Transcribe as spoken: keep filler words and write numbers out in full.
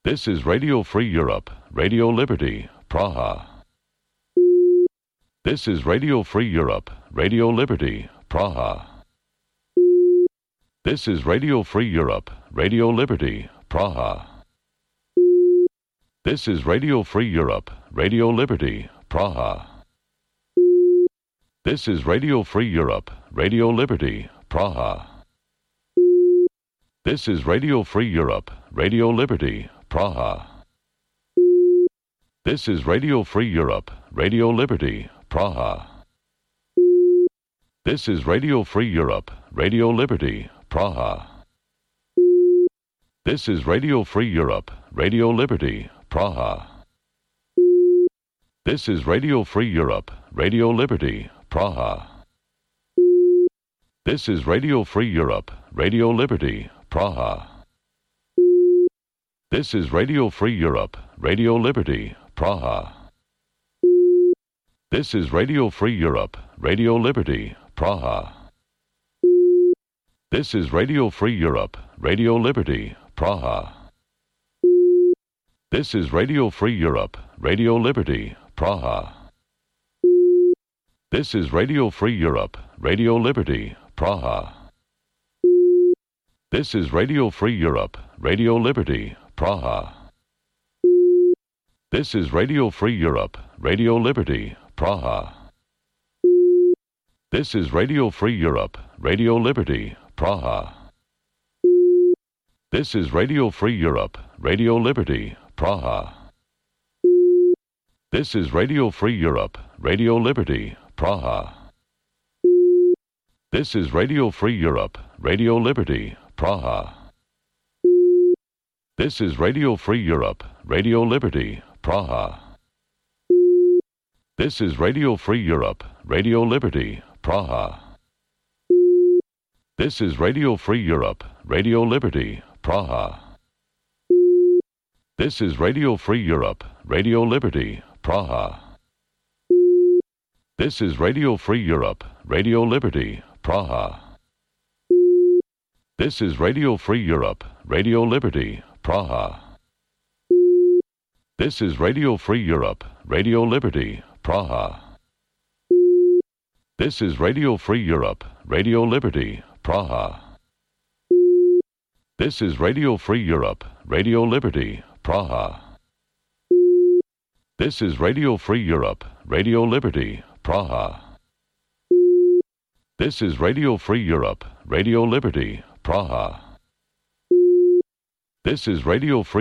This is Radio Free Europe, Radio Liberty, Praha. This is Radio Free Europe, Radio Liberty, Praha. This is Radio Free Europe, Radio Liberty, Praha. This is Radio Free Europe, Radio Liberty, Praha. This is Radio Free Europe, Radio Liberty, Praha. This is Radio Free Europe, Radio Liberty, Praha. This is Radio Free Europe, Radio Liberty, Praha. This is Radio Free Europe, Radio Liberty, Praha. This is Radio Free Europe, Radio Liberty, Praha. This is Radio Free Europe, Radio Liberty, Praha. This is Radio Free Europe, Radio Liberty, Praha. This is Radio Free Europe, Radio Liberty, Praha. This is Radio Free Europe, Radio Liberty, Praha. This is Radio Free Europe, Radio Liberty, Praha. This is Radio Free Europe, Radio Liberty, Praha. This is Radio Free Europe, Radio Liberty, Praha. This is Radio Free Europe, Radio Liberty, Praha. This is Radio Free Europe, Radio Liberty, Praha. This is Radio Free Europe, Radio Liberty, Praha. This is Radio Free Europe, Radio Liberty, Praha. This is Radio Free Europe, Radio Liberty, Praha. This is Radio Free Europe, Radio Liberty, Praha. This is Radio Free Europe, Radio Liberty, Praha. This is Radio Free Europe, Radio Liberty, Praha. This is Radio Free Europe, Radio Liberty, Praha. This is Radio Free Europe, Radio Liberty, Praha. This is Radio Free Europe, Radio Liberty, Praha. This is Radio Free Europe, Radio Liberty, Praha. This is Radio Free Europe, Radio Liberty, Praha. This is Radio Free Europe, Radio Liberty, Praha. This is Radio Free Europe, Radio Liberty, Praha. This is Radio Free Europe, Radio Liberty, Praha. This is Radio Free Europe, Radio Liberty, Praha. This is Radio Free